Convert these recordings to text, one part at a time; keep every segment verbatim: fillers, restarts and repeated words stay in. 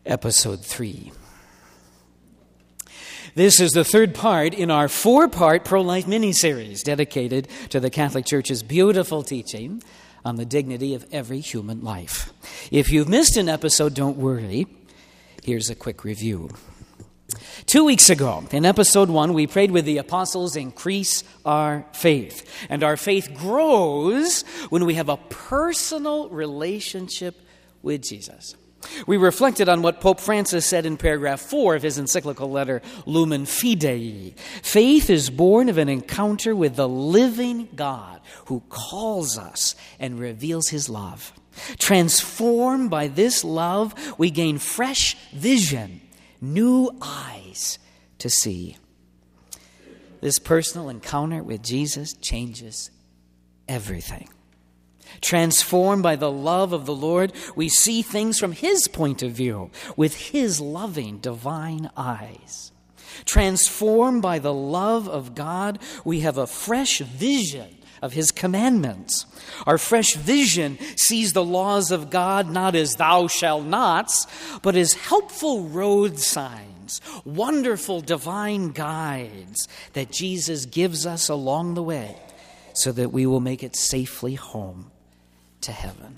episode three. This is the third part in our four-part pro-life mini-series dedicated to the Catholic Church's beautiful teaching on the dignity of every human life. If you've missed an episode, don't worry. Here's a quick review. Two weeks ago, in episode one, we prayed with the apostles, increase our faith. And our faith grows when we have a personal relationship with Jesus. We reflected on what Pope Francis said in paragraph four of his encyclical letter, Lumen Fidei. Faith is born of an encounter with the living God who calls us and reveals his love. Transformed by this love, we gain fresh vision, new eyes to see. This personal encounter with Jesus changes everything. Transformed by the love of the Lord, we see things from his point of view, with his loving, divine eyes. Transformed by the love of God, we have a fresh vision of his commandments. Our fresh vision sees the laws of God not as thou shalt nots, but as helpful road signs, wonderful divine guides that Jesus gives us along the way so that we will make it safely home to heaven.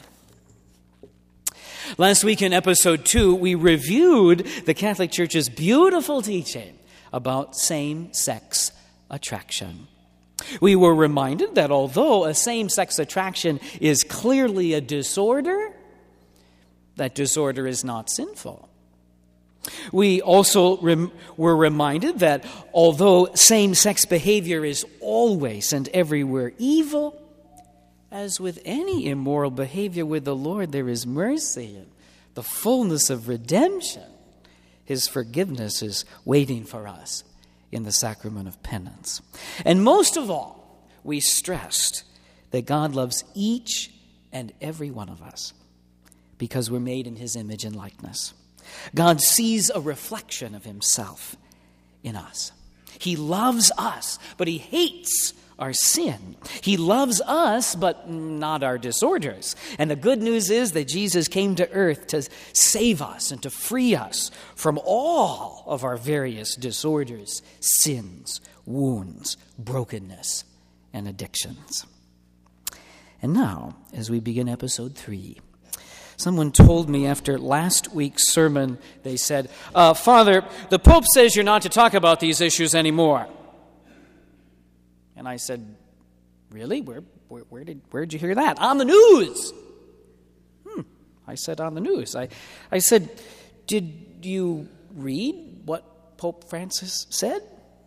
Last week in episode two, we reviewed the Catholic Church's beautiful teaching about same-sex attraction. We were reminded that although a same-sex attraction is clearly a disorder, that disorder is not sinful. We also rem- were reminded that although same-sex behavior is always and everywhere evil, as with any immoral behavior with the Lord, there is mercy and the fullness of redemption. His forgiveness is waiting for us in the sacrament of penance. And most of all, we stressed that God loves each and every one of us because we're made in his image and likeness. God sees a reflection of himself in us. He loves us, but he hates our sin. He loves us, but not our disorders. And the good news is that Jesus came to earth to save us and to free us from all of our various disorders, sins, wounds, brokenness, and addictions. And now, as we begin episode three, someone told me after last week's sermon, they said, uh, Father, the Pope says you're not to talk about these issues anymore. And I said, really? Where, where, where did where did you hear that? On the news. Hmm. I said, on the news. I, I said, did you read what Pope Francis said?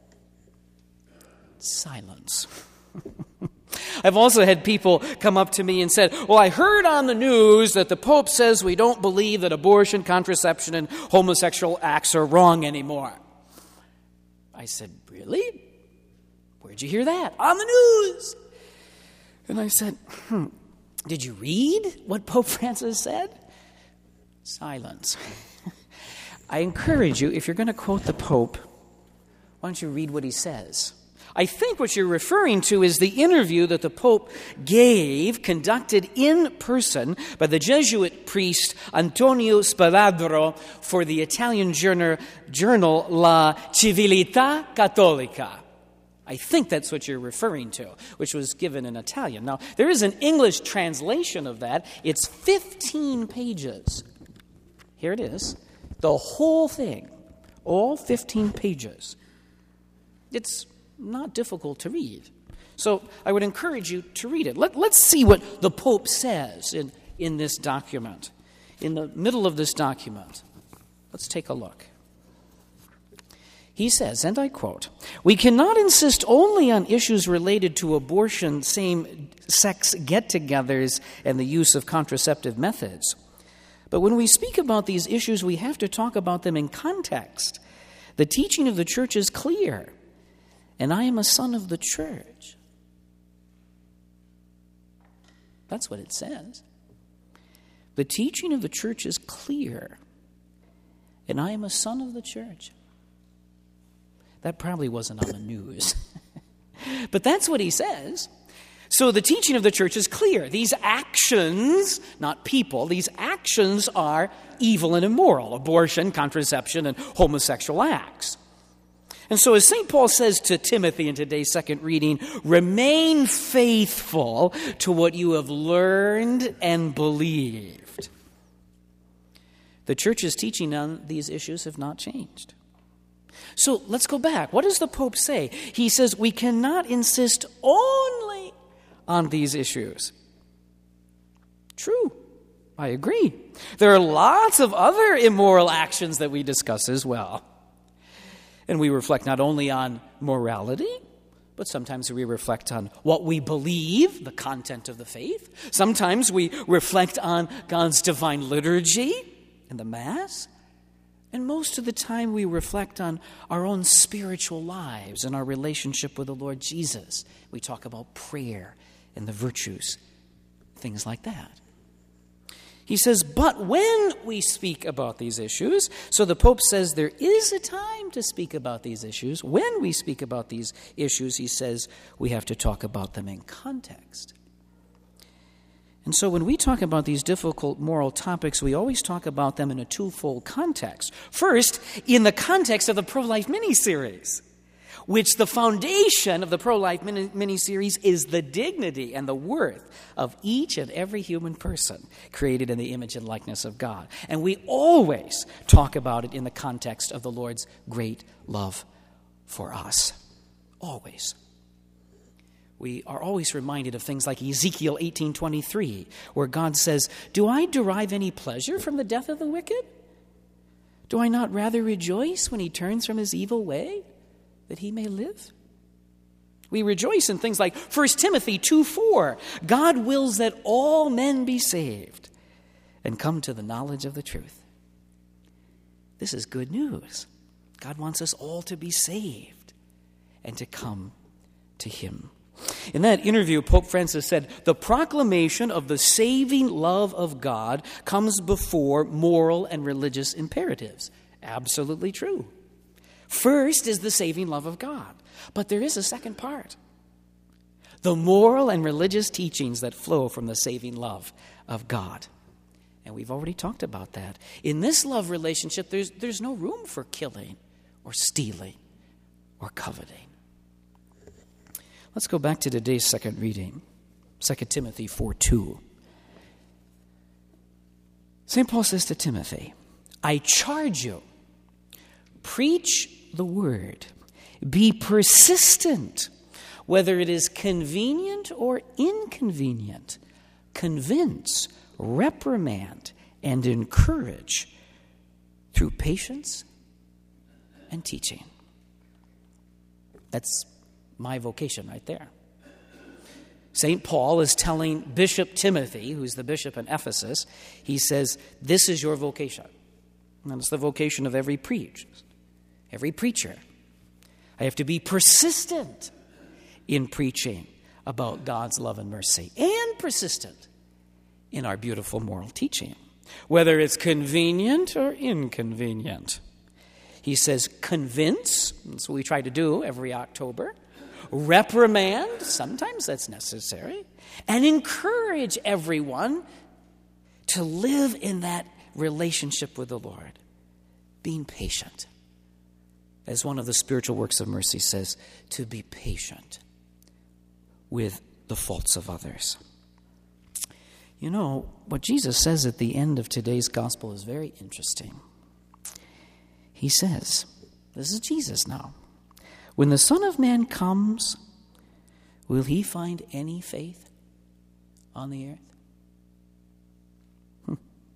Silence. I've also had people come up to me and said, well, I heard on the news that the Pope says we don't believe that abortion, contraception, and homosexual acts are wrong anymore. I said, really? Where'd you hear that? On the news. And I said, hmm, did you read what Pope Francis said? Silence. I encourage you, if you're going to quote the Pope, why don't you read what he says? I think what you're referring to is the interview that the Pope gave, conducted in person by the Jesuit priest Antonio Spaladro for the Italian journal, journal La Civiltà Cattolica. I think that's what you're referring to, which was given in Italian. Now, there is an English translation of that. It's fifteen pages. Here it is. The whole thing. All fifteen pages. It's not difficult to read. So I would encourage you to read it. Let, let's see what the Pope says in, in this document. In the middle of this document. Let's take a look. He says, and I quote, we cannot insist only on issues related to abortion, same-sex get-togethers, and the use of contraceptive methods. But when we speak about these issues, we have to talk about them in context. The teaching of the Church is clear, and I am a son of the Church. That's what it says. The teaching of the Church is clear, and I am a son of the Church. That probably wasn't on the news. But that's what he says. So the teaching of the church is clear. These actions, not people, these actions are evil and immoral: abortion, contraception, and homosexual acts. And so as Saint Paul says to Timothy in today's second reading, remain faithful to what you have learned and believed. The church's teaching on these issues have not changed. So let's go back. What does the Pope say? He says we cannot insist only on these issues. True. I agree. There are lots of other immoral actions that we discuss as well. And we reflect not only on morality, but sometimes we reflect on what we believe, the content of the faith. Sometimes we reflect on God's divine liturgy and the Mass. And most of the time we reflect on our own spiritual lives and our relationship with the Lord Jesus. We talk about prayer and the virtues, things like that. He says, but when we speak about these issues, so the Pope says there is a time to speak about these issues. When we speak about these issues, he says we have to talk about them in context. And so when we talk about these difficult moral topics, we always talk about them in a twofold context. First, in the context of the Pro-Life miniseries, which the foundation of the Pro-Life mini-series is the dignity and the worth of each and every human person created in the image and likeness of God. And we always talk about it in the context of the Lord's great love for us. Always. We are always reminded of things like Ezekiel eighteen twenty-three, where God says, "Do I derive any pleasure from the death of the wicked? Do I not rather rejoice when he turns from his evil way, that he may live?" We rejoice in things like First Timothy two four. God wills that all men be saved and come to the knowledge of the truth. This is good news. God wants us all to be saved and to come to him. In that interview, Pope Francis said, the proclamation of the saving love of God comes before moral and religious imperatives. Absolutely true. First is the saving love of God. But there is a second part. The moral and religious teachings that flow from the saving love of God. And we've already talked about that. In this love relationship, there's, there's no room for killing or stealing or coveting. Let's go back to today's second reading, Second Timothy four two. Saint Paul says to Timothy, I charge you, preach the word. Be persistent, whether it is convenient or inconvenient. Convince, reprimand, and encourage through patience and teaching. That's my vocation right there. Saint Paul is telling Bishop Timothy, who's the bishop in Ephesus, he says, this is your vocation. And it's the vocation of every priest, every preacher. I have to be persistent in preaching about God's love and mercy, and persistent in our beautiful moral teaching, whether it's convenient or inconvenient. He says, convince, that's what we try to do every October, reprimand, sometimes that's necessary, and encourage everyone to live in that relationship with the Lord, being patient. As one of the spiritual works of mercy says, to be patient with the faults of others. You know, what Jesus says at the end of today's gospel is very interesting. He says, this is Jesus now, when the Son of Man comes, will he find any faith on the earth? Hmm.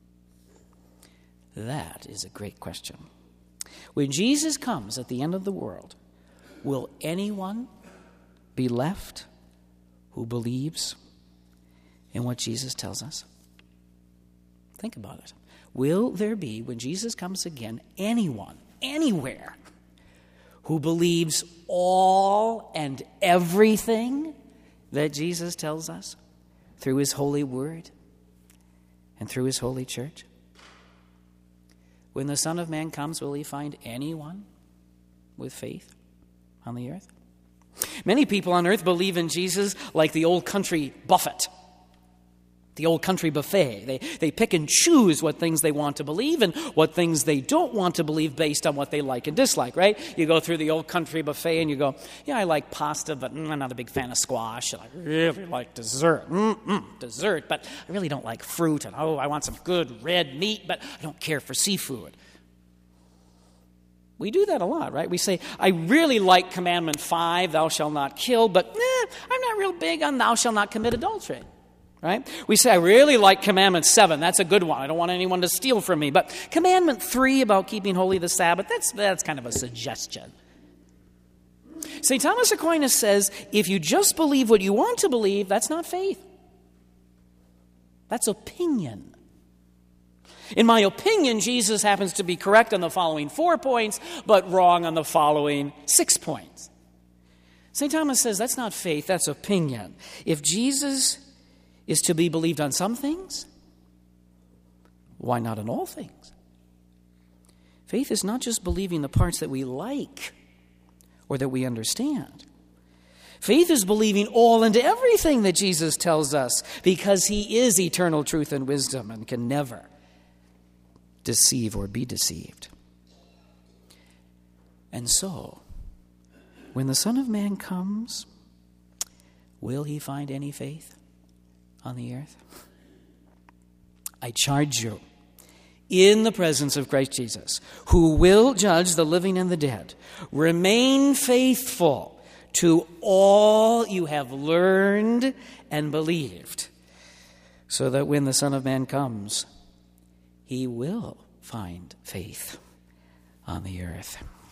That is a great question. When Jesus comes at the end of the world, will anyone be left who believes in what Jesus tells us? Think about it. Will there be, when Jesus comes again, anyone, anywhere, who believes all and everything that Jesus tells us through his holy word and through his holy church? When the Son of Man comes, will he find anyone with faith on the earth? Many people on earth believe in Jesus like the old country buffet, the old country buffet. They, they pick and choose what things they want to believe and what things they don't want to believe based on what they like and dislike, right? You go through the old country buffet and you go, yeah, I like pasta, but mm, I'm not a big fan of squash. And I really like dessert. Mm-mm, dessert, but I really don't like fruit. And oh, I want some good red meat, but I don't care for seafood. We do that a lot, right? We say, I really like commandment five, thou shalt not kill, but eh, I'm not real big on thou shalt not commit adultery. Right? We say, I really like commandment seven. That's a good one. I don't want anyone to steal from me. But commandment three about keeping holy the Sabbath, that's, that's kind of a suggestion. Saint Thomas Aquinas says, if you just believe what you want to believe, that's not faith. That's opinion. In my opinion, Jesus happens to be correct on the following four points, but wrong on the following six points. Saint Thomas says, that's not faith, that's opinion. If Jesus is to be believed on some things, why not on all things? Faith is not just believing the parts that we like or that we understand. Faith is believing all into everything that Jesus tells us, because he is eternal truth and wisdom and can never deceive or be deceived. And so, when the Son of Man comes, will he find any faith on the earth? I charge you, in the presence of Christ Jesus, who will judge the living and the dead, remain faithful to all you have learned and believed, so that when the Son of Man comes, he will find faith on the earth.